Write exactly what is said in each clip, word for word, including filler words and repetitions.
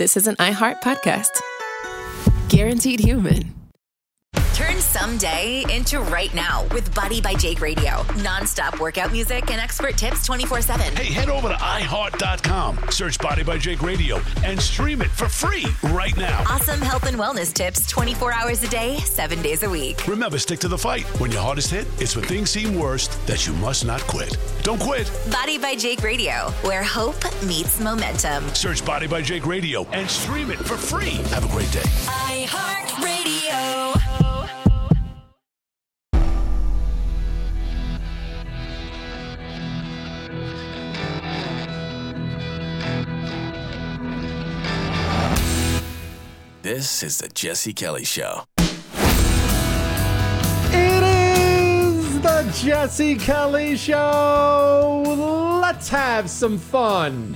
this is an iHeart podcast. Guaranteed Human. Turn someday into right now with Body by Jake Radio. Non-stop workout music and expert tips twenty-four seven. Hey, head over to i heart dot com, search Body by Jake Radio, and stream it for free right now. Awesome health and wellness tips twenty-four hours a day, seven days a week. Remember, stick to the fight. When your hardest hit, it's when things seem worst that you must not quit. Don't quit. Body by Jake Radio, where hope meets momentum. Search Body by Jake Radio and stream it for free. Have a great day. iHeart Radio. This is the Jesse Kelly Show. It is the Jesse Kelly Show. Let's have some fun.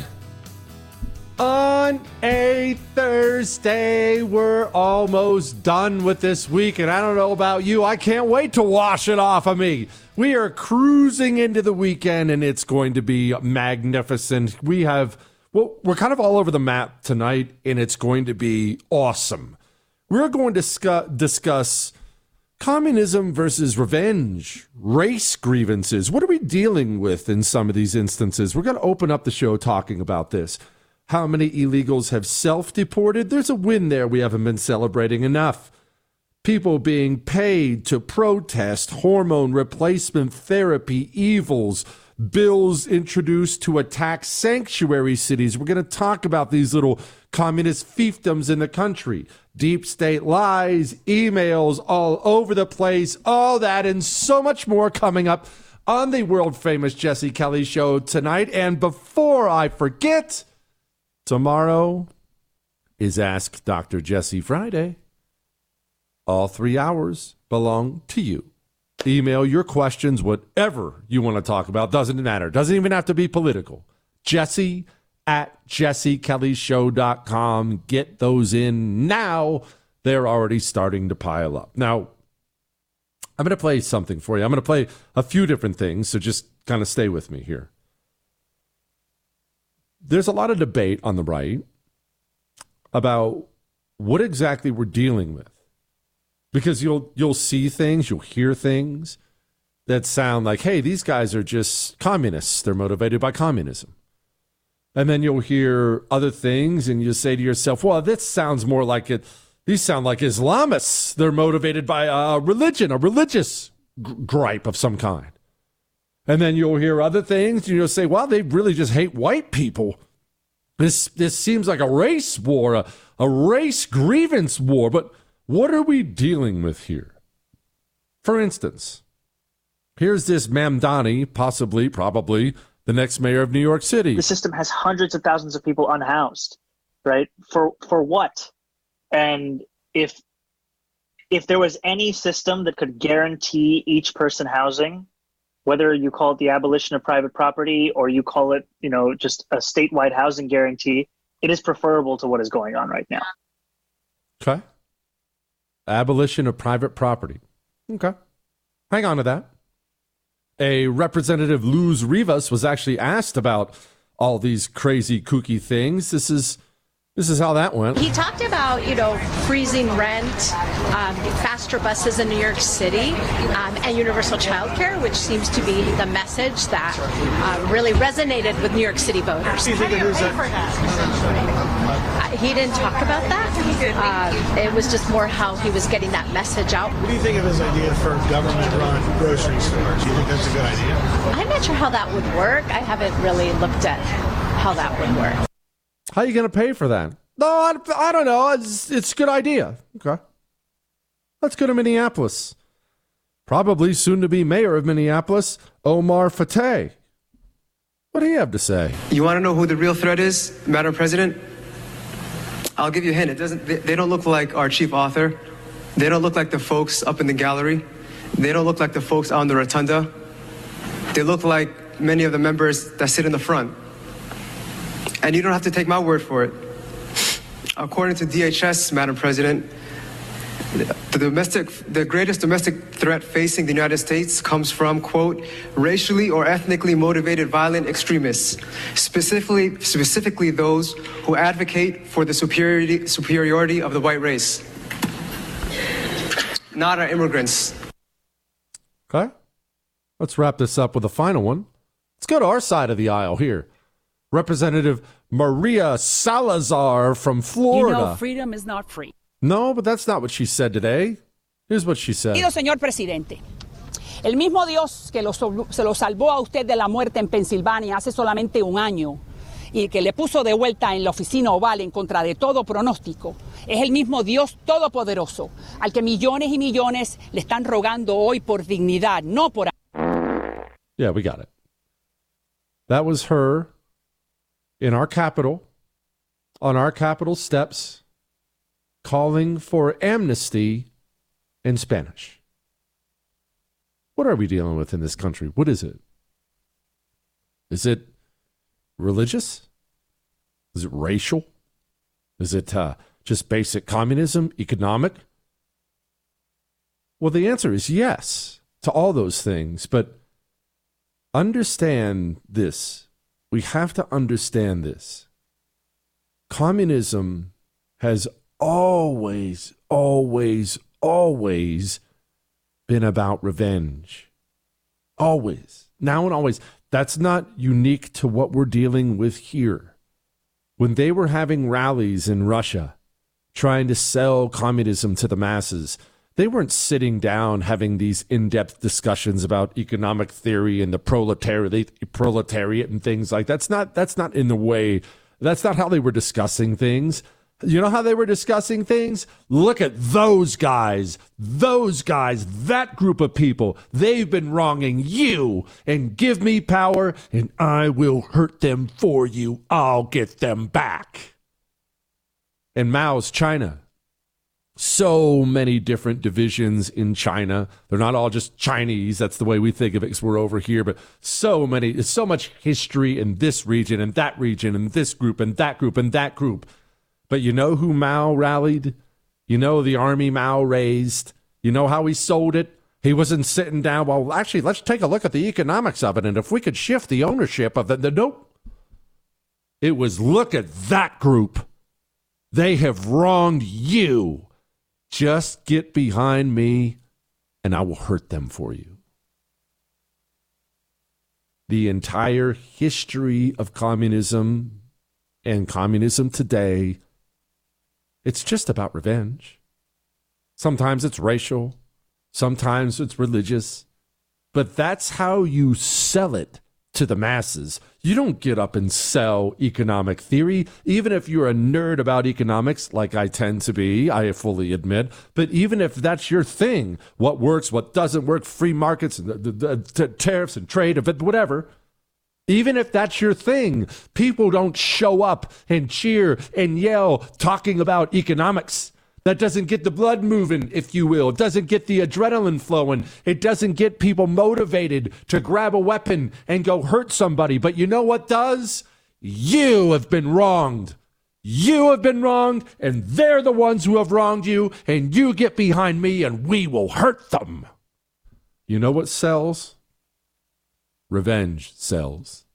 On a Thursday, we're almost done with this week, and I don't know about you. I can't wait to wash it off of me. We are cruising into the weekend, and it's going to be magnificent. We have... Well, we're kind of all over the map tonight, and it's going to be awesome. We're going to scu- discuss communism versus revenge, race grievances. What are we dealing with in some of these instances? We're going to open up the show talking about this. How many illegals have self-deported? There's a win there we haven't been celebrating enough. People being paid to protest hormone replacement therapy evils. Bills introduced to attack sanctuary cities. We're going to talk about these little communist fiefdoms in the country. Deep state lies, emails all over the place, all that and so much more coming up on the world-famous Jesse Kelly Show tonight. And before I forget, tomorrow is Ask Doctor Jesse Friday. All three hours belong to you. Email your questions, whatever you want to talk about. Doesn't matter. Doesn't even have to be political. Jesse at jesse kelly show dot com. Get those in now. They're already starting to pile up. Now, I'm going to play something for you. I'm going to play a few different things, so just kind of stay with me here. There's a lot of debate on the right about what exactly we're dealing with. Because you'll you'll see things, you'll hear things that sound like, hey, these guys are just communists. They're motivated by communism. And then you'll hear other things and you say to yourself, well, this sounds more like it. These sound like Islamists. They're motivated by a religion, a religious g- gripe of some kind. And then you'll hear other things and you'll say, well, they really just hate white people. This, this seems like a race war, a, a race grievance war. But what are we dealing with here? For instance, here's this Mamdani, possibly, probably, the next mayor of New York City. The system has hundreds of thousands of people unhoused, right? For for what? And if if there was any system that could guarantee each person housing, whether you call it the abolition of private property or you call it, you know, just a statewide housing guarantee, it is preferable to what is going on right now. Okay. Abolition of private property. Okay. Hang on to that. A Representative Luz Rivas was actually asked about all these crazy, kooky things. This is this is how that went. He talked about, you know, freezing rent, um, faster buses in New York City, um, and universal childcare, which seems to be the message that uh, really resonated with New York City voters. Do you think it is a- uh, he didn't talk about that. Uh, it was just more how he was getting that message out. What do you think of his idea for government-run grocery stores? Do you think that's a good idea? I'm not sure how that would work. I haven't really looked at how that would work. How are you going to pay for that? No, I, I don't know. It's, it's a good idea. Okay. Let's go to Minneapolis. Probably soon to be mayor of Minneapolis, Omar Fateh. What do you have to say? You want to know who the real threat is, Madam President? I'll give you a hint. It doesn't. They, they don't look like our chief author. They don't look like the folks up in the gallery. They don't look like the folks on the rotunda. They look like many of the members that sit in the front. And you don't have to take my word for it. According to D H S, Madam President, The domestic, the greatest domestic threat facing the United States comes from, quote, racially or ethnically motivated violent extremists, specifically, specifically those who advocate for the superiority, superiority of the white race, not our immigrants. Okay. Let's wrap this up with a final one. Let's go to our side of the aisle here. Representative Maria Salazar from Florida. You know, freedom is not free. No, but that's not what she said today. Here's what she said. Señor presidente, el mismo Dios que lo, se lo salvó a usted de la muerte en Pensilvania hace solamente un año y que le puso de vuelta en la oficina oval en contra de todo pronóstico, es el mismo Dios todopoderoso al que millones y millones le están rogando hoy por dignidad, no por... Yeah, we got it. That was her in our Capitol, on our Capitol steps, calling for amnesty in Spanish. What are we dealing with in this country? What is it? Is it religious? Is it racial? Is it uh, just basic communism, economic? Well, the answer is yes to all those things, but understand this. We have to understand this. Communism has always, always, always been about revenge. Always. Now and always. That's not unique to what we're dealing with here. When they were having rallies in Russia, trying to sell communism to the masses, they weren't sitting down having these in-depth discussions about economic theory and the proletariat, proletariat and things like that. That's not, that's not in the way. That's not how they were discussing things. You know how they were discussing things? Look at those guys, those guys, that group of people. They've been wronging you, and give me power and I will hurt them for you. I'll get them back. And Mao's China. So many different divisions in China. They're not all just Chinese. That's the way we think of it because we're over here. But so many, so much history in this region and that region and this group and that group and that group. But you know who Mao rallied? You know the army Mao raised? You know how he sold it? He wasn't sitting down. Well, actually, let's take a look at the economics of it. And if we could shift the ownership of it, the nope. It was, look at that group. They have wronged you. Just get behind me and I will hurt them for you. The entire history of communism and communism today, it's just about revenge. Sometimes it's racial. Sometimes it's religious. But that's how you sell it to the masses. You don't get up and sell economic theory, even if you're a nerd about economics, like I tend to be, I fully admit. But even if that's your thing, what works, what doesn't work, free markets, and the, the, the t- tariffs and trade, whatever. Even if that's your thing, people don't show up and cheer and yell talking about economics. That doesn't get the blood moving, if you will. It doesn't get the adrenaline flowing. It doesn't get people motivated to grab a weapon and go hurt somebody. But you know what does? You have been wronged. You have been wronged, and they're the ones who have wronged you, and you get behind me, and we will hurt them. You know what sells? Revenge sells.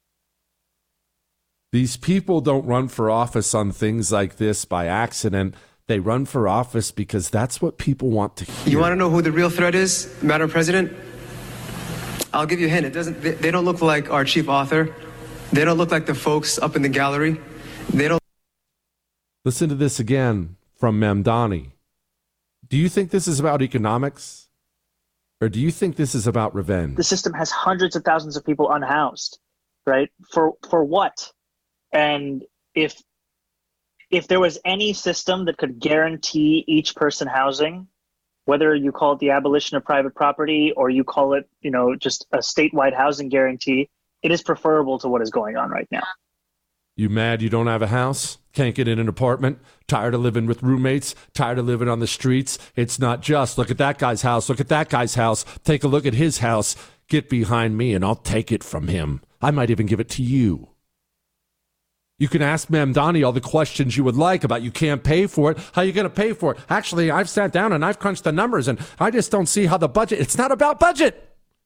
These people don't run for office on things like this by accident. They run for office because that's what people want to hear. You want to know who the real threat is, Madam President? I'll give you a hint. It doesn't. They, they don't look like our chief author. They don't look like the folks up in the gallery. They don't. Listen to this again from Mamdani. Do you think this is about economics? Or do you think this is about revenge? The system has hundreds of thousands of people unhoused, right? For for what? And if if there was any system that could guarantee each person housing, whether you call it the abolition of private property or you call it, you know, just a statewide housing guarantee, it is preferable to what is going on right now. You mad you don't have a house? Can't get in an apartment? Tired of living with roommates? Tired of living on the streets? It's not just, look at that guy's house, look at that guy's house, take a look at his house, get behind me and I'll take it from him. I might even give it to you. You can ask Mamdani all the questions you would like about you can't pay for it. How are you going to pay for it? Actually, I've sat down and I've crunched the numbers, and I just don't see how the budget, it's not about budget.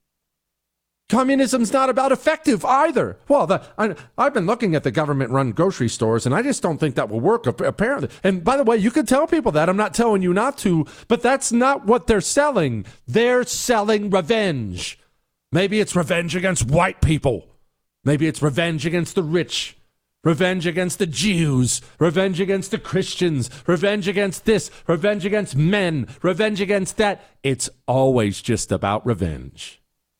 Communism's not about effective either. Well, the, I, I've been looking at the government-run grocery stores, and I just don't think that will work, apparently. And by the way, you can tell people that. I'm not telling you not to, but that's not what they're selling. They're selling revenge. Maybe it's revenge against white people. Maybe it's revenge against the rich. Revenge against the Jews. Revenge against the Christians. Revenge against this. Revenge against men. Revenge against that. It's always just about revenge.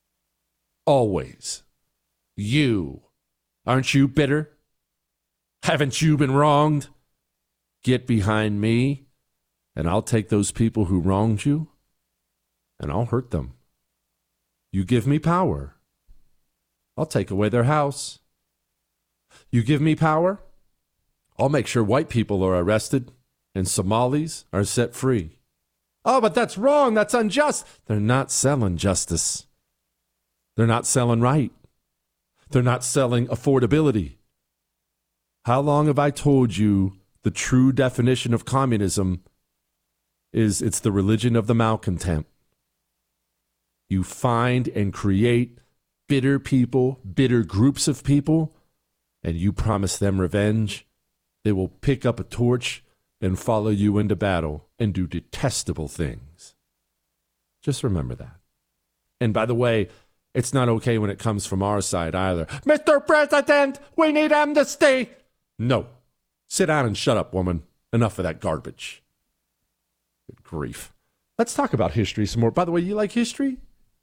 Always. You. Aren't you bitter? Haven't you been wronged? Get behind me, and I'll take those people who wronged you, and I'll hurt them. You give me power, I'll take away their house. You give me power, I'll make sure white people are arrested and Somalis are set free. Oh, but that's wrong. That's unjust. They're not selling justice. They're not selling right. They're not selling affordability. How long have I told you the true definition of communism is it's the religion of the malcontent? You find and create bitter people, bitter groups of people, and you promise them revenge. They will pick up a torch and follow you into battle and do detestable things. Just remember that. And by the way, it's not okay when it comes from our side either. Mister President, we need amnesty. No. Sit down and shut up, woman. Enough of that garbage. Good grief. Let's talk about history some more. By the way, you like history?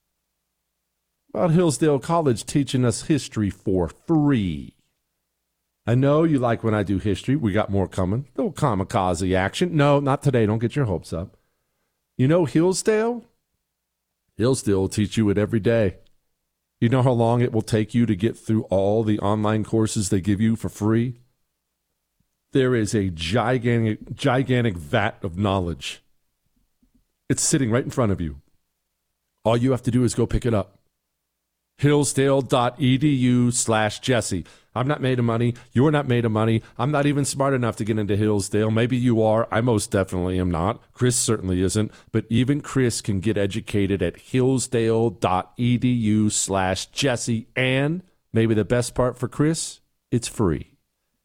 About Hillsdale College teaching us history for free. I know you like when I do history. We got more coming. A little kamikaze action. No, not today. Don't get your hopes up. You know Hillsdale? Hillsdale will teach you it every day. You know how long it will take you to get through all the online courses they give you for free? There is a gigantic, gigantic vat of knowledge. It's sitting right in front of you. All you have to do is go pick it up. Hillsdale.edu slash Jesse. I'm not made of money. You're not made of money. I'm not even smart enough to get into Hillsdale. Maybe you are. I most definitely am not. Chris certainly isn't. But even Chris can get educated at Hillsdale.edu slash Jesse. And maybe the best part for Chris, it's free.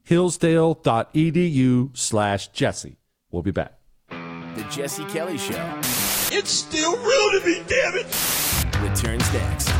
Hillsdale.edu slash Jesse. We'll be back. The Jesse Kelly Show. It's still real to me, damn it. Returns next.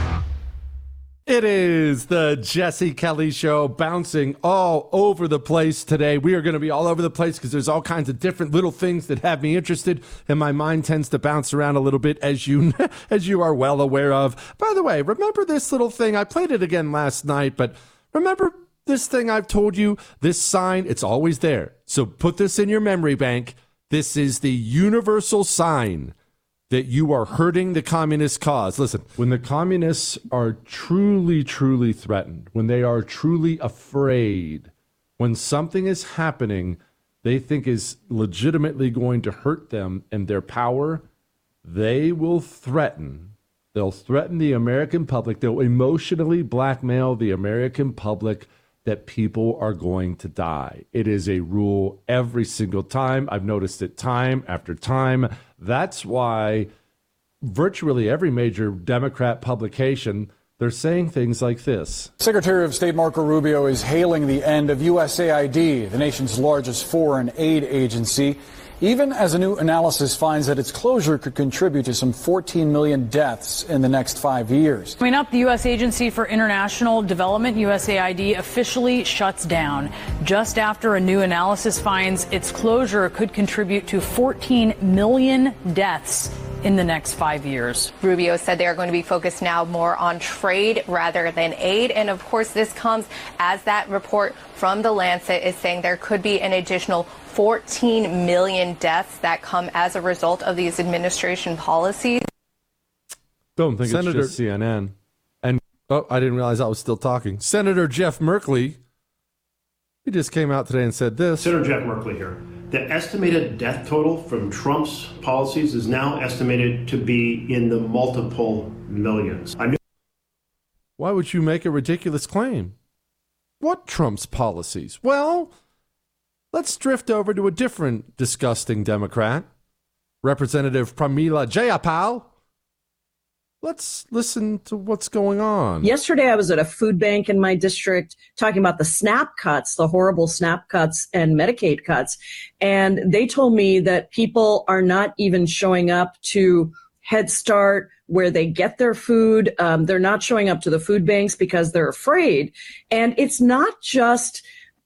It is the Jesse Kelly Show, bouncing all over the place today. We are going to be all over the place because there's all kinds of different little things that have me interested, and my mind tends to bounce around a little bit, as you as you are well aware of. By the way, remember this little thing? I played it again last night, but remember this thing I've told you? This sign, it's always there. So put this in your memory bank. This is the universal sign that you are hurting the communist cause. Listen, when the communists are truly, truly threatened, when they are truly afraid, when something is happening they think is legitimately going to hurt them and their power, they will threaten. They'll threaten the American public. They'll emotionally blackmail the American public that people are going to die. It is a rule every single time. I've noticed it time after time. That's why virtually every major Democrat publication, they're saying things like this. Secretary of State Marco Rubio is hailing the end of U S A I D, the nation's largest foreign aid agency, even as a new analysis finds that its closure could contribute to some fourteen million deaths in the next five years. Coming up, the U S Agency for International Development, U S A I D, officially shuts down just after a new analysis finds its closure could contribute to fourteen million deaths in the next five years. Rubio said they are going to be focused now more on trade rather than aid. And of course, this comes as that report from The Lancet is saying there could be an additional fourteen million deaths that come as a result of these administration policies. Don't think Senator- it's just C N N. And, oh, I didn't realize I was still talking. Senator Jeff Merkley, he just came out today and said this. Senator Jeff Merkley here. The estimated death total from Trump's policies is now estimated to be in the multiple millions. I knew- Why would you make a ridiculous claim? What Trump's policies? Well, let's drift over to a different disgusting Democrat, Representative Pramila Jayapal. Let's listen to what's going on. Yesterday, I was at a food bank in my district talking about the SNAP cuts, the horrible SNAP cuts and Medicaid cuts. And they told me that people are not even showing up to Head Start, where they get their food. Um, they're not showing up to the food banks because they're afraid. And it's not just...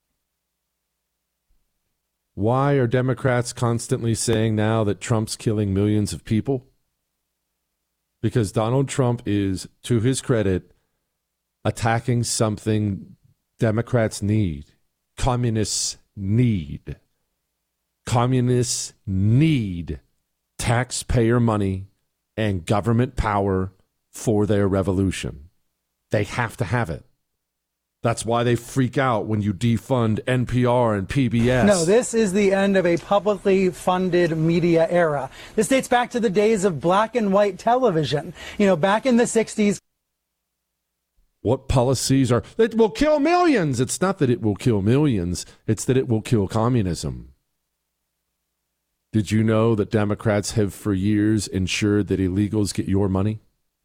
Why are Democrats constantly saying now that Trump's killing millions of people? Because Donald Trump is, to his credit, attacking something Democrats need. Communists need. Communists need taxpayer money and government power for their revolution. They have to have it. That's why they freak out when you defund N P R and P B S. No, this is the end of a publicly funded media era. This dates back to the days of black and white television. You know, back in the sixties. What policies are... It will kill millions. It's not that it will kill millions. It's that it will kill communism. Did you know that Democrats have for years ensured that illegals get your money?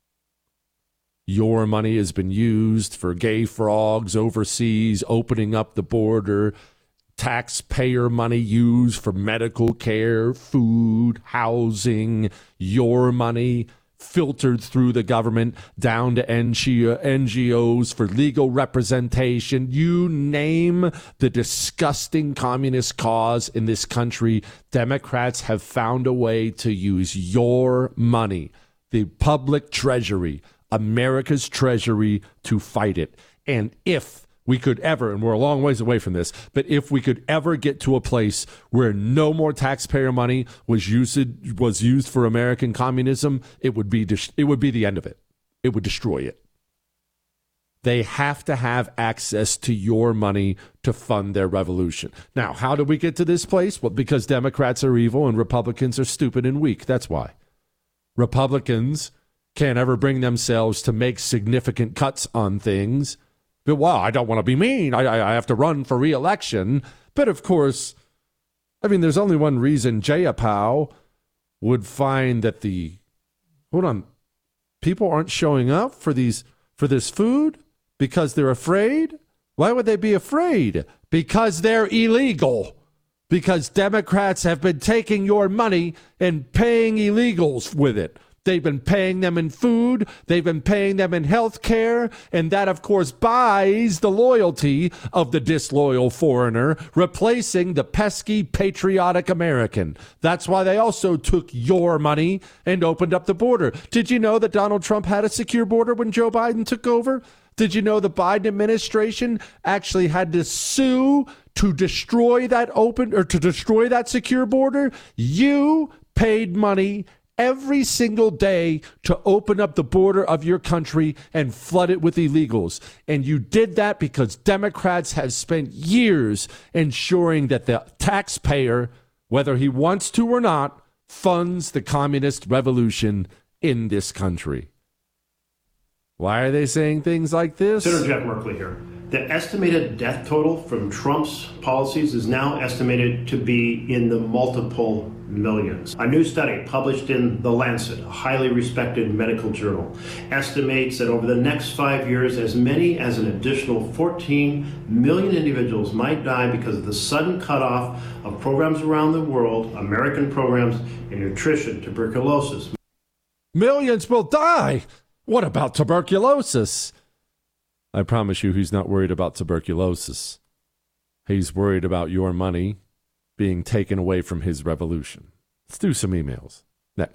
Your money has been used for gay frogs overseas, opening up the border, taxpayer money used for medical care, food, housing, your money filtered through the government down to N G Os for legal representation. You name the disgusting communist cause in this country, Democrats have found a way to use your money, the public treasury, America's treasury, to fight it. And if we could ever, and we're a long ways away from this, but if we could ever get to a place where no more taxpayer money was used was used for American communism, it would be it would be the end of it. It would destroy it. They have to have access to your money to fund their revolution. Now, how did we get to this place? Well, because Democrats are evil and Republicans are stupid and weak. That's why. Republicans can't ever bring themselves to make significant cuts on things. But, well, I don't want to be mean. I, I, I have to run for re-election. But, of course, I mean, there's only one reason Jayapal would find that the, hold on, people aren't showing up for these for this food because they're afraid. Why would they be afraid? Because they're illegal. Because Democrats have been taking your money and paying illegals with it. They've been paying them in food. They've been paying them in health care. And that, of course, buys the loyalty of the disloyal foreigner, replacing the pesky, patriotic American. That's why they also took your money and opened up the border. Did you know that Donald Trump had a secure border when Joe Biden took over? Did you know the Biden administration actually had to sue to destroy that open or to destroy that secure border? You paid money every single day to open up the border of your country and flood it with illegals. And you did that because Democrats have spent years ensuring that the taxpayer, whether he wants to or not, funds the communist revolution in this country. Why are they saying things like this? Senator Jeff Merkley here. The estimated death total from Trump's policies is now estimated to be in the multiple millions. A new study published in The Lancet, a highly respected medical journal, estimates that over the next five years, as many as an additional fourteen million individuals might die because of the sudden cutoff of programs around the world, American programs in nutrition, tuberculosis. Millions will die. What about tuberculosis? I promise you he's not worried about tuberculosis. He's worried about your money being taken away from his revolution. Let's do some emails. Next.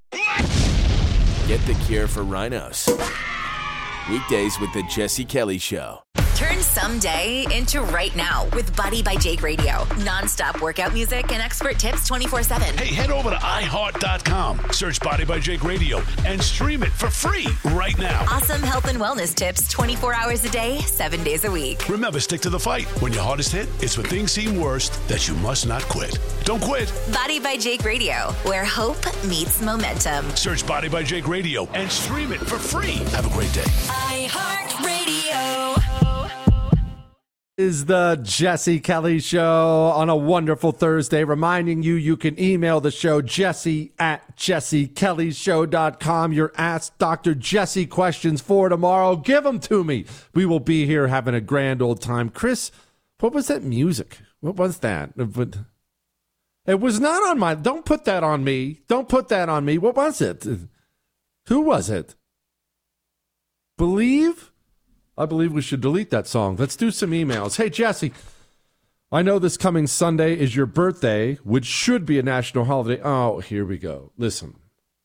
Get the cure for rhinos. Weekdays with the Jesse Kelly Show. Turn someday into right now with Body by Jake Radio. Non-stop workout music and expert tips twenty-four seven. Hey, head over to i heart dot com, search Body by Jake Radio, and stream it for free right now. Awesome health and wellness tips twenty-four hours a day, seven days a week. Remember, stick to the fight. When your hardest hit, it's when things seem worst that you must not quit. Don't quit. Body by Jake Radio, where hope meets momentum. Search Body by Jake Radio and stream it for free. Have a great day. iHeartRadio. Is the Jesse Kelly Show on a wonderful Thursday, reminding you you can email the show, Jesse at jesse kelly show dot com. Your Ask Doctor Jesse questions for tomorrow. Give them to me. We will be here having a grand old time. Chris, what was that music? What was that? It was not on my... Don't put that on me. Don't put that on me. What was it? Who was it? Believe? I believe we should delete that song. Let's do some emails. Hey, Jesse, I know this coming Sunday is your birthday, which should be a national holiday. Oh, here we go. Listen.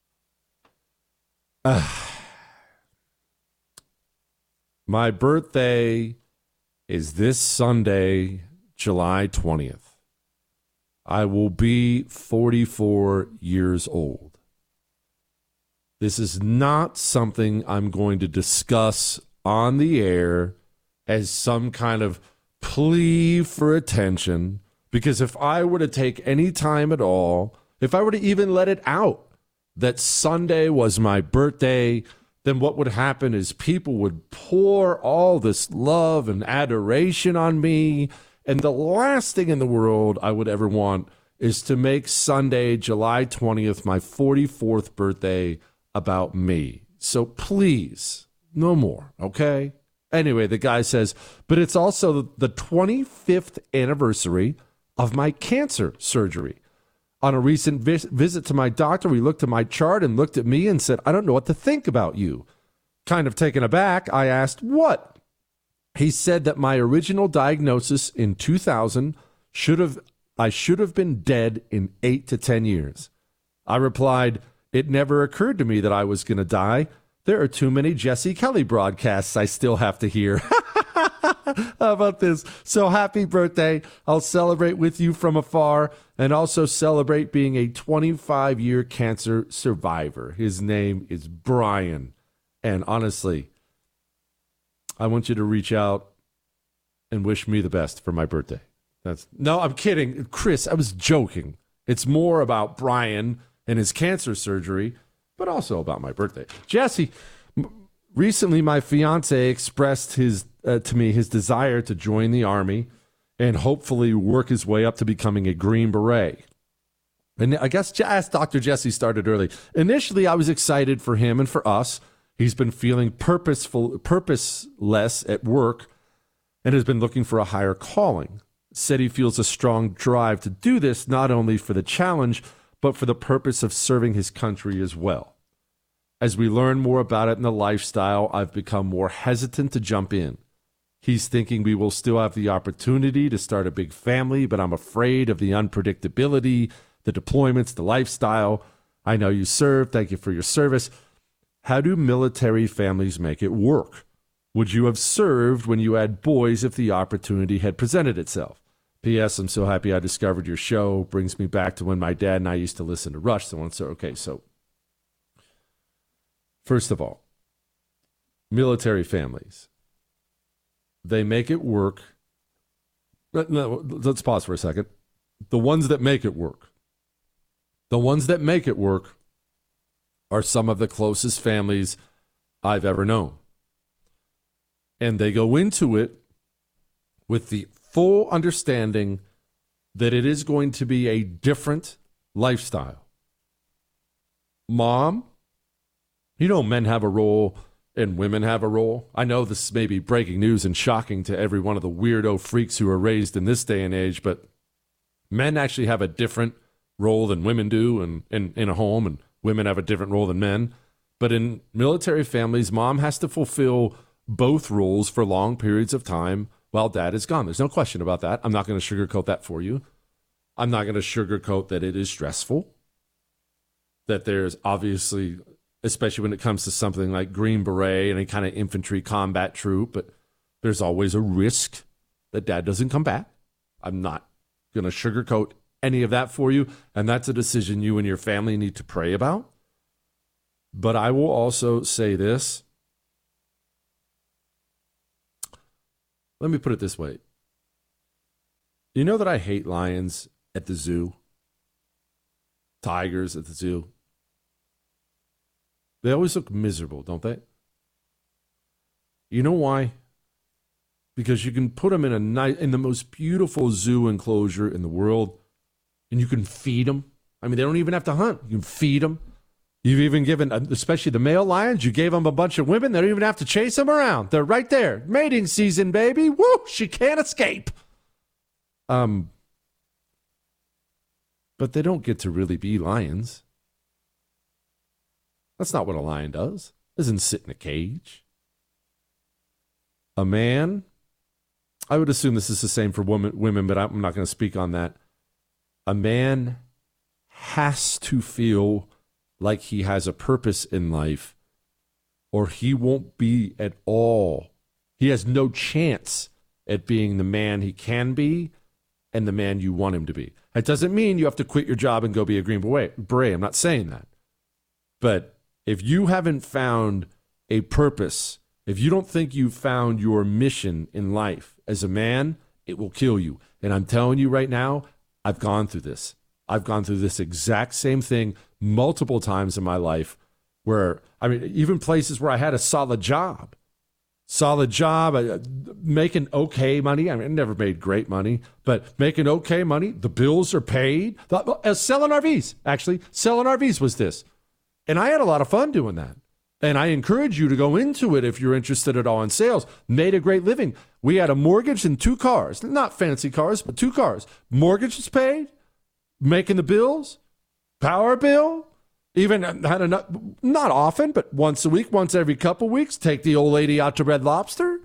Uh, my birthday is this Sunday, July twentieth. I will be forty-four years old. This is not something I'm going to discuss on the air as some kind of plea for attention, because if I were to take any time at all, if I were to even let it out that Sunday was my birthday, then what would happen is people would pour all this love and adoration on me, and the last thing in the world I would ever want is to make Sunday, July twentieth, my forty-fourth birthday, about me. So please, no more, okay? Anyway, the guy says, but it's also the twenty-fifth anniversary of my cancer surgery. On a recent vis- visit to my doctor, he looked at my chart and looked at me and said, I don't know what to think about you. Kind of taken aback, I asked, what? He said that my original diagnosis in two thousand should have, I should have been dead in eight to ten years. I replied, it never occurred to me that I was going to die. There are too many Jesse Kelly broadcasts I still have to hear. How about this? So happy birthday. I'll celebrate with you from afar and also celebrate being a twenty-five-year cancer survivor. His name is Brian. And honestly, I want you to reach out and wish me the best for my birthday. That's No, I'm kidding. Chris, I was joking. It's more about Brian and his cancer surgery, but also about my birthday. Jesse, recently my fiance expressed his uh, to me his desire to join the Army and hopefully work his way up to becoming a Green Beret. And I guess Ask Doctor Jesse started early. Initially, I was excited for him and for us. He's been feeling purposeful, purposeless at work and has been looking for a higher calling. Said he feels a strong drive to do this, not only for the challenge, but for the purpose of serving his country as well. As we learn more about it in the lifestyle, I've become more hesitant to jump in. He's thinking we will still have the opportunity to start a big family, but I'm afraid of the unpredictability, the deployments, the lifestyle. I know you served. Thank you for your service. How do military families make it work? Would you have served when you had boys if the opportunity had presented itself? P S. I'm so happy I discovered your show. Brings me back to when my dad and I used to listen to Rush. So, so okay, so first of all, military families, they make it work. No, let's pause for a second. The ones that make it work, the ones that make it work are some of the closest families I've ever known. And they go into it with the full understanding that it is going to be a different lifestyle. Mom, you know men have a role and women have a role. I know this may be breaking news and shocking to every one of the weirdo freaks who are raised in this day and age, but men actually have a different role than women do in, in, in a home, and women have a different role than men. But in military families, mom has to fulfill both roles for long periods of time while dad is gone. There's no question about that. I'm not going to sugarcoat that for you. I'm not going to sugarcoat that it is stressful, that there's obviously, especially when it comes to something like Green Beret, any kind of infantry combat troop, but there's always a risk that dad doesn't come back. I'm not going to sugarcoat any of that for you, and that's a decision you and your family need to pray about. But I will also say this. Let me put it this way. You know that I hate lions at the zoo? Tigers at the zoo? They always look miserable, don't they? You know why? because you can put them in a nice, in the most beautiful zoo enclosure in the world, and you can feed them. I mean, they don't even have to hunt. You can feed them. You've even given, especially the male lions, you gave them a bunch of women. They don't even have to chase them around. They're right there. Mating season, baby. Woo! She can't escape. Um, but they don't get to really be lions. That's not what a lion does. It doesn't sit in a cage. A man, I would assume this is the same for women, women, but I'm not going to speak on that. A man has to feel like he has a purpose in life, or he won't be at all. He has no chance at being the man he can be and the man you want him to be. It doesn't mean you have to quit your job and go be a Green Beret. I'm not saying that. But if you haven't found a purpose, if you don't think you've found your mission in life as a man, it will kill you. And I'm telling you right now, I've gone through this. I've gone through this exact same thing multiple times in my life where, I mean, even places where I had a solid job, solid job, uh, making okay money. I mean, I never made great money, but making okay money. The bills are paid. Uh, selling R Vs, actually. Selling R Vs was this. And I had a lot of fun doing that. And I encourage you to go into it if you're interested at all in sales. Made a great living. We had a mortgage and two cars. Not fancy cars, but two cars. Mortgage is paid. Making the bills, power bill, even had enough, not often, but once a week, once every couple weeks, take the old lady out to Red Lobster.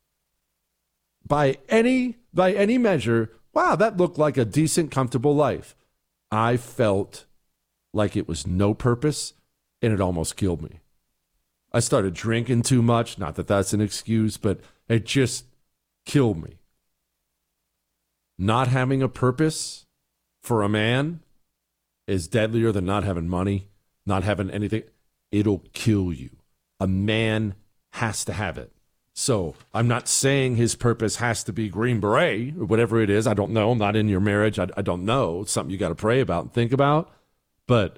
By any by any measure, wow, that looked like a decent, comfortable life. I felt like it was no purpose, and it almost killed me. I started drinking too much, not that that's an excuse, but it just killed me. Not having a purpose for a man is deadlier than not having money, not having anything. It'll kill you. A man has to have it. So I'm not saying his purpose has to be Green Beret or whatever it is. I don't know. I'm not in your marriage. I, I don't know. It's something you got to pray about and think about. But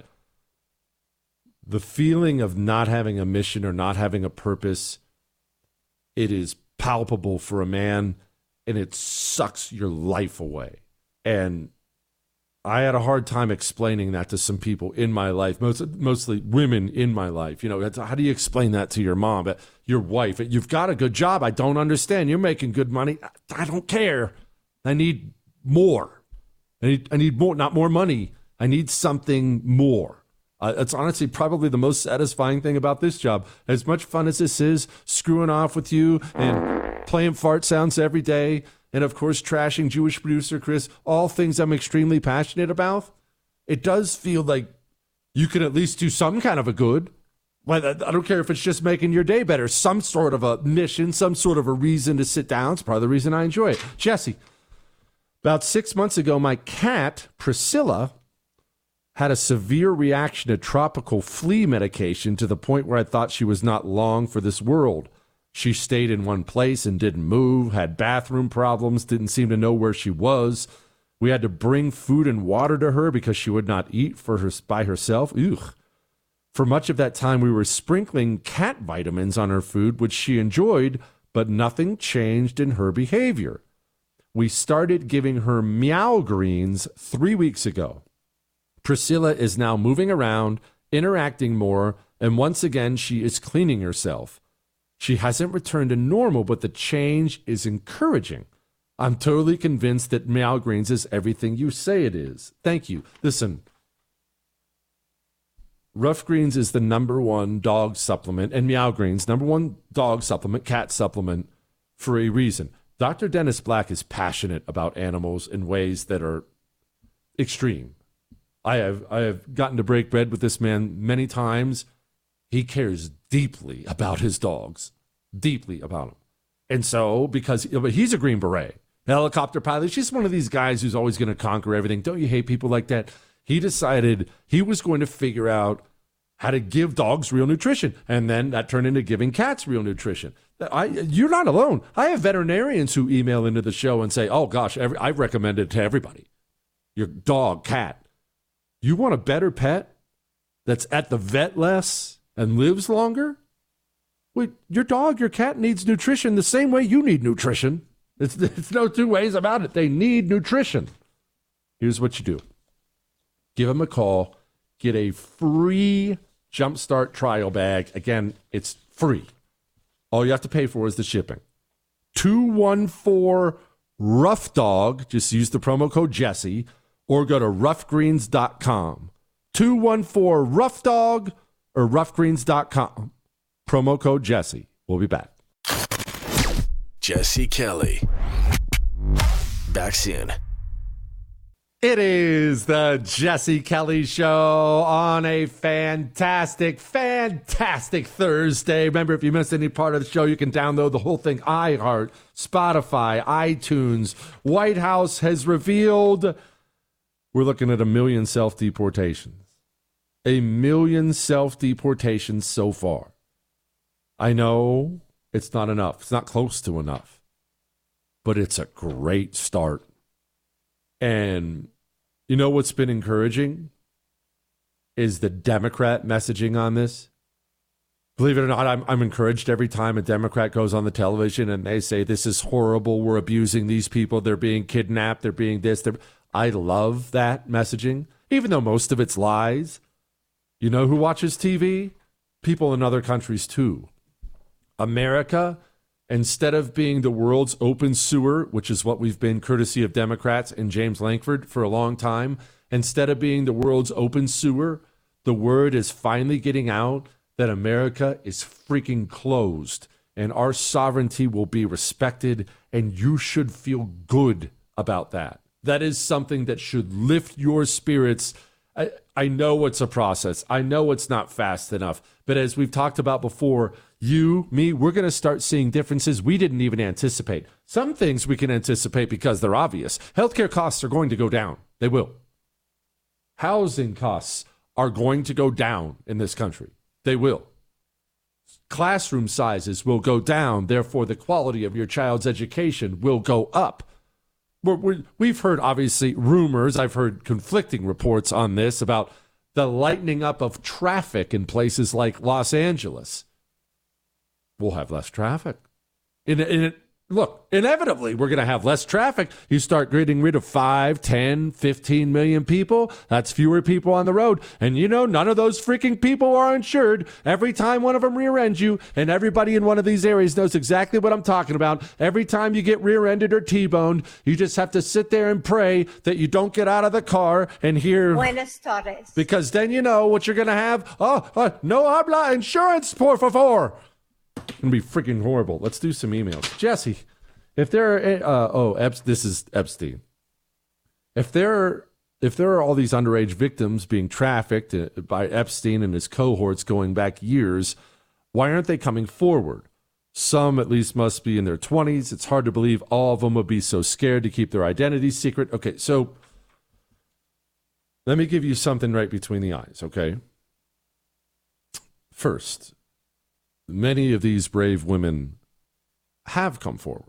the feeling of not having a mission or not having a purpose, it is palpable for a man, and it sucks your life away. And I had a hard time explaining that to some people in my life, most, mostly women in my life. You know, how do you explain that to your mom, your wife? You've got a good job. I don't understand. You're making good money. I don't care. I need more. I need, I need more, not more money. I need something more. Uh, it's honestly probably the most satisfying thing about this job. As much fun as this is, screwing off with you and playing fart sounds every day, and, of course, trashing Jewish producer Chris, all things I'm extremely passionate about, it does feel like you can at least do some kind of a good. Well, I don't care if it's just making your day better. Some sort of a mission, some sort of a reason to sit down. It's part of the reason I enjoy it. Jesse, about six months ago, my cat, Priscilla, had a severe reaction to tropical flea medication to the point where I thought she was not long for this world. She stayed in one place and didn't move, had bathroom problems, didn't seem to know where she was. We had to bring food and water to her because she would not eat for her by herself. Ugh. For much of that time, we were sprinkling cat vitamins on her food, which she enjoyed, but nothing changed in her behavior. We started giving her Meow Greens three weeks ago. Priscilla is now moving around, interacting more, and once again, she is cleaning herself. She hasn't returned to normal, but the change is encouraging. I'm totally convinced that Meow Greens is everything you say it is. Thank you. Listen, Rough Greens is the number one dog supplement, and Meow Greens, number one dog supplement, cat supplement, for a reason. Doctor Dennis Black is passionate about animals in ways that are extreme. I have I have gotten to break bread with this man many times. He cares deeply about his dogs, deeply about them. And so, because he's a Green Beret, helicopter pilot, he's one of these guys who's always going to conquer everything. Don't you hate people like that? He decided he was going to figure out how to give dogs real nutrition. And then that turned into giving cats real nutrition. I, you're not alone. I have veterinarians who email into the show and say, oh, gosh, every, I've recommended it to everybody. Your dog, cat. You want a better pet that's at the vet less and lives longer? Wait, your dog, your cat needs nutrition the same way you need nutrition. It's, it's no two ways about it. They need nutrition. Here's what you do. Give them a call. Get a free Jumpstart trial bag. Again, it's free. All you have to pay for is the shipping. two one four rough dog. Just use the promo code Jesse or go to rough greens dot com. two one four rough dog or rough greens dot com. Promo code Jesse. We'll be back. Jesse Kelly. Back soon. It is the Jesse Kelly Show on a fantastic, fantastic Thursday. Remember, if you missed any part of the show, you can download the whole thing. iHeart, Spotify, iTunes. White House has revealed we're looking at a million self-deportations. A million self-deportations so far. I know it's not enough. It's not close to enough. But it's a great start. And you know what's been encouraging is the Democrat messaging on this. Believe it or not, I'm, I'm encouraged every time a Democrat goes on the television and they say, this is horrible. We're abusing these people. They're being kidnapped. They're being this. They're... I love that messaging, even though most of it's lies. You know who watches T V? People in other countries, too. America, instead of being the world's open sewer, which is what we've been courtesy of Democrats and James Lankford for a long time, instead of being the world's open sewer, the word is finally getting out that America is freaking closed and our sovereignty will be respected, and you should feel good about that. That is something that should lift your spirits. I, I know it's a process. I know it's not fast enough. But as we've talked about before, you, me, we're going to start seeing differences we didn't even anticipate. Some things we can anticipate because they're obvious. Healthcare costs are going to go down. They will. Housing costs are going to go down in this country. They will. Classroom sizes will go down. Therefore, the quality of your child's education will go up. We're, we're, we've heard, obviously, rumors. I've heard conflicting reports on this about the lightening up of traffic in places like Los Angeles. We'll have less traffic. In, in, look, inevitably, we're going to have less traffic. You start getting rid of five, ten, fifteen million people. That's fewer people on the road. And you know, none of those freaking people are insured. Every time one of them rear-ends you, and everybody in one of these areas knows exactly what I'm talking about. Every time you get rear-ended or T-boned, you just have to sit there and pray that you don't get out of the car and hear... Buenas tardes. Because then you know what you're going to have. Oh, uh, no habla insurance, por favor. It's going to be freaking horrible. Let's do some emails. Jesse, if there are, uh, oh, Epst- this is Epstein. If there are, if there are all these underage victims being trafficked by Epstein and his cohorts going back years, why aren't they coming forward? Some at least must be in their twenties. It's hard to believe all of them would be so scared to keep their identities secret. Okay, so let me give you something right between the eyes, okay? First, many of these brave women have come forward.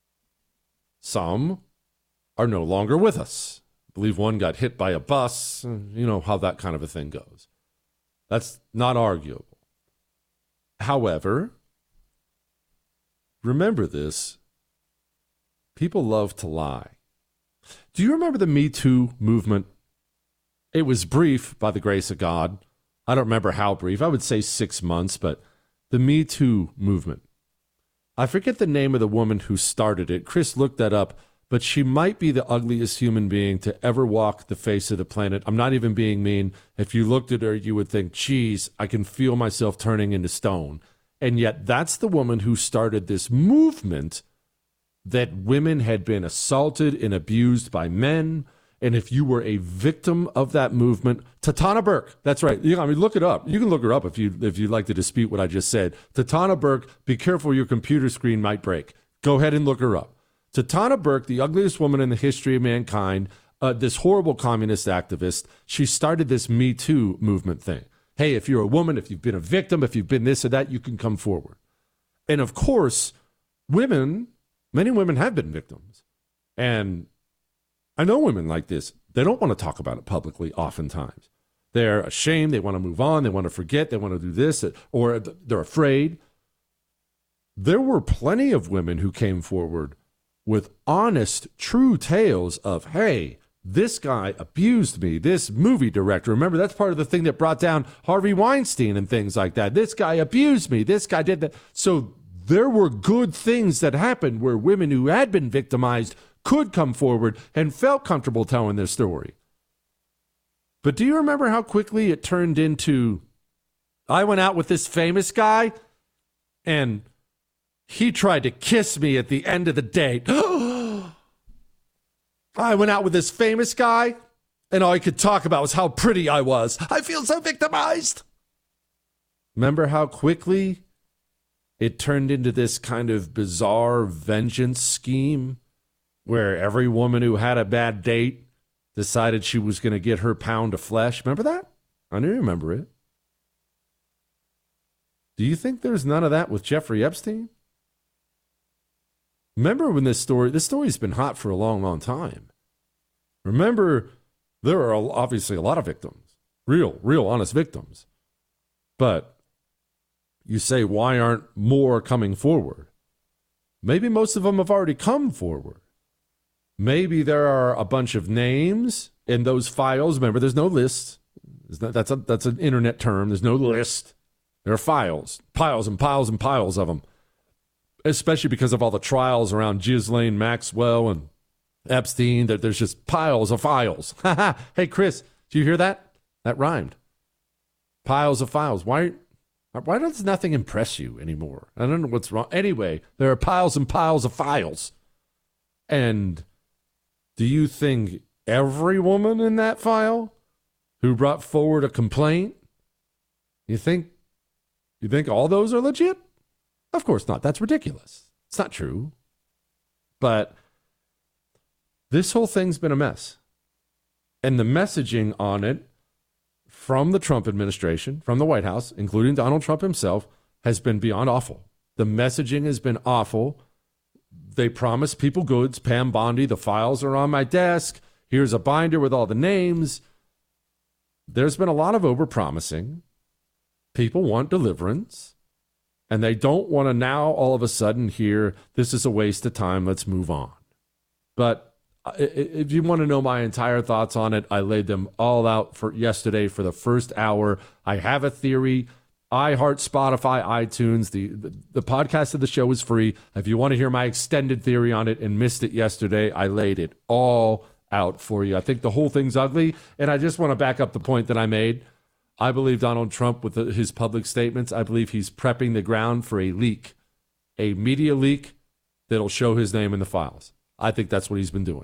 Some are no longer with us. I believe one got hit by a bus. You know how that kind of a thing goes. That's not arguable. However, remember this. People love to lie. Do you remember the Me Too movement? It was brief, by the grace of God. I don't remember how brief. I would say six months, but the Me Too movement. I forget the name of the woman who started it. Chris looked that up, but she might be the ugliest human being to ever walk the face of the planet. I'm not even being mean. If you looked at her, you would think, geez, I can feel myself turning into stone. And yet that's the woman who started this movement that women had been assaulted and abused by men. And if you were a victim of that movement, Tatana Burke, that's right. You know, I mean, look it up. You can look her up if you if you'd like to dispute what I just said. Tatana Burke, be careful, your computer screen might break. Go ahead and look her up. Tatana Burke, the ugliest woman in the history of mankind, uh, this horrible communist activist, she started this Me Too movement thing. Hey, if you're a woman, if you've been a victim, if you've been this or that, you can come forward. And of course, women, many women have been victims. And I know women like this. They don't want to talk about it publicly oftentimes. They're ashamed. They want to move on. They want to forget. They want to do this, or they're afraid. There were plenty of women who came forward with honest, true tales of, hey, this guy abused me, this movie director. Remember, that's part of the thing that brought down Harvey Weinstein and things like that. This guy abused me. This guy did that. So there were good things that happened where women who had been victimized could come forward and felt comfortable telling their story. But do you remember how quickly it turned into, I went out with this famous guy and he tried to kiss me at the end of the date. I went out with this famous guy and all I could talk about was how pretty I was. I feel so victimized. Remember how quickly it turned into this kind of bizarre vengeance scheme where every woman who had a bad date decided she was going to get her pound of flesh. Remember that? I do remember it. Do you think there's none of that with Jeffrey Epstein? Remember when this story, this story's been hot for a long, long time. Remember, there are obviously a lot of victims, real, real honest victims. But you say, why aren't more coming forward? Maybe most of them have already come forward. Maybe there are a bunch of names in those files. Remember, there's no list. Not, that's, a, that's an internet term. There's no list. There are files, piles and piles and piles of them, especially because of all the trials around Ghislaine Maxwell and Epstein. That there's just piles of files. Hey, Chris, do you hear that? That rhymed. Piles of files. Why, why does nothing impress you anymore? I don't know what's wrong. Anyway, there are piles and piles of files. And do you think every woman in that file who brought forward a complaint, you think, you think all those are legit? Of course not. That's ridiculous. It's not true. But this whole thing's been a mess. And the messaging on it from the Trump administration, from the White House, including Donald Trump himself, has been beyond awful. The messaging has been awful. They promise people goods. Pam Bondi, the files are on my desk. Here's a binder with all the names. There's been a lot of overpromising. People want deliverance. And they don't want to now all of a sudden hear, this is a waste of time, let's move on. But if you want to know my entire thoughts on it, I laid them all out for yesterday for the first hour. I have a theory. iHeart, Spotify, iTunes, the, the, the podcast of the show is free. If you want to hear my extended theory on it and missed it yesterday, I laid it all out for you. I think the whole thing's ugly. And I just want to back up the point that I made. I believe Donald Trump, with the, his public statements, I believe he's prepping the ground for a leak, a media leak that'll show his name in the files. I think that's what he's been doing.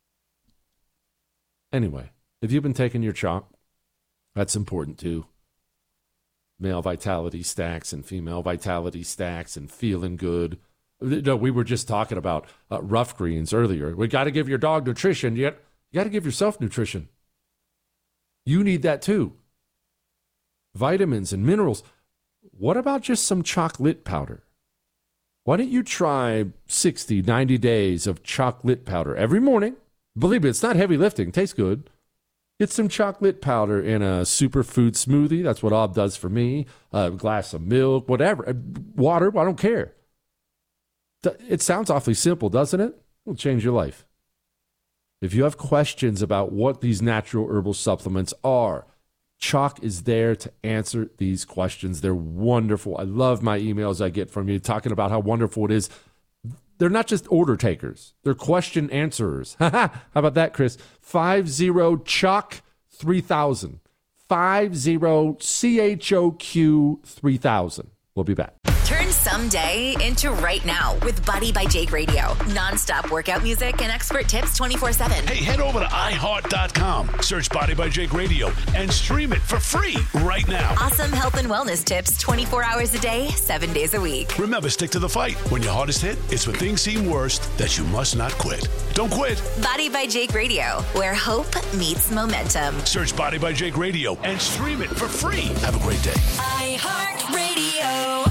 Anyway, if you've been taking your chalk, that's important too. Male vitality stacks and female vitality stacks and feeling good. No, we were just talking about uh, rough greens earlier. We got to give your dog nutrition, yet you got to give yourself nutrition. You need that too. Vitamins and minerals. What about just some chocolate powder? Why don't you try sixty, ninety days of chocolate powder every morning? Believe me, it's not heavy lifting. It tastes good. Get some chocolate powder in a superfood smoothie. That's what Ob does for me. A glass of milk, whatever. Water, I don't care. It sounds awfully simple, doesn't it? It'll change your life. If you have questions about what these natural herbal supplements are, Chalk is there to answer these questions. They're wonderful. I love my emails I get from you talking about how wonderful it is. They're not just order takers. They're question answerers. How about that, Chris? five zero chalk three thousand. five zero C H O Q three thousand. We'll be back. Turn someday into right now with Body by Jake Radio. Non-stop workout music and expert tips twenty-four seven. Hey, head over to i heart dot com. Search Body by Jake Radio and stream it for free right now. Awesome health and wellness tips twenty-four hours a day, seven days a week. Remember, stick to the fight. When your heart is hit, it's when things seem worst that you must not quit. Don't quit. Body by Jake Radio, where hope meets momentum. Search Body by Jake Radio and stream it for free. Have a great day. iHeart Radio.